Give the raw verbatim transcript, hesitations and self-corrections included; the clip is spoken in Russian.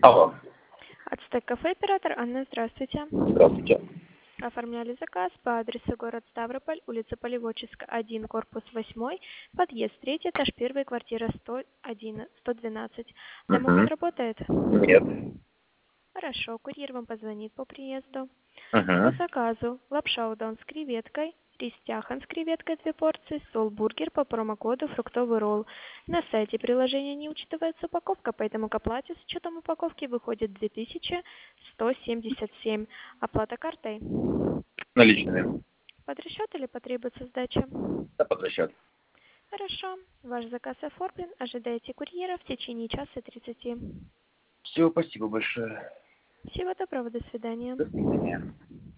Алло. Ацтек кафе, оператор Анна, здравствуйте. Здравствуйте. Оформляли заказ по адресу город Ставрополь, улица Полеводческая, один, корпус восемь, подъезд третий, этаж один, квартира сто один, сто двенадцать. Домофон Угу. работает? Нет. Хорошо, курьер вам позвонит по приезду. По Угу. заказу лапша удон с креветкой, рис тяхан с креветкой две порции, сол-бургер по промокоду фруктовый ролл. На сайте приложения не учитывается упаковка, поэтому к оплате с учетом упаковки выходит две тысячи сто семьдесят семь. Оплата картой. Наличными. Под расчет или потребуется сдача? Да, под расчет. Хорошо. Ваш заказ оформлен. Ожидайте курьера в течение часа тридцати. Все, спасибо большое. Всего доброго. До свидания. До свидания.